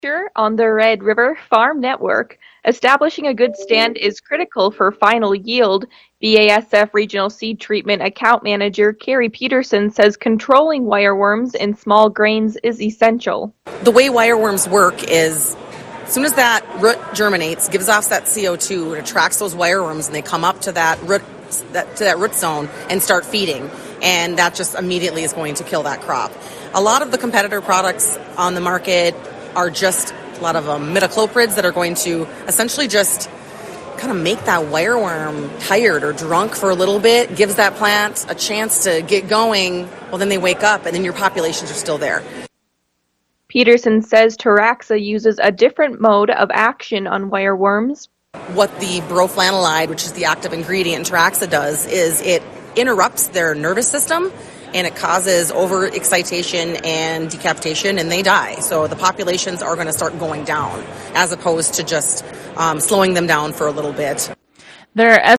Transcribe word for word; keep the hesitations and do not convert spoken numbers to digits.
On the Red River Farm Network. Establishing a good stand is critical for final yield. B A S F Regional Seed Treatment Account Manager Carrie Peterson says controlling wireworms in small grains is essential. The way wireworms work is as soon as that root germinates, gives off that C O two, it attracts those wireworms and they come up to that root that, to that root zone and start feeding. And that just immediately is going to kill that crop. A lot of the competitor products on the market are just a lot of um, imidacloprids that are going to essentially just kind of make that wireworm tired or drunk for a little bit, gives that plant a chance to get going. Well, then they wake up and then your populations are still there. Peterson says Taraxa uses a different mode of action on wireworms. What the broflanilide, which is the active ingredient in Taraxa, does is it interrupts their nervous system and it causes overexcitation and decapitation, and they die. So the populations are going to start going down as opposed to just um, slowing them down for a little bit. There are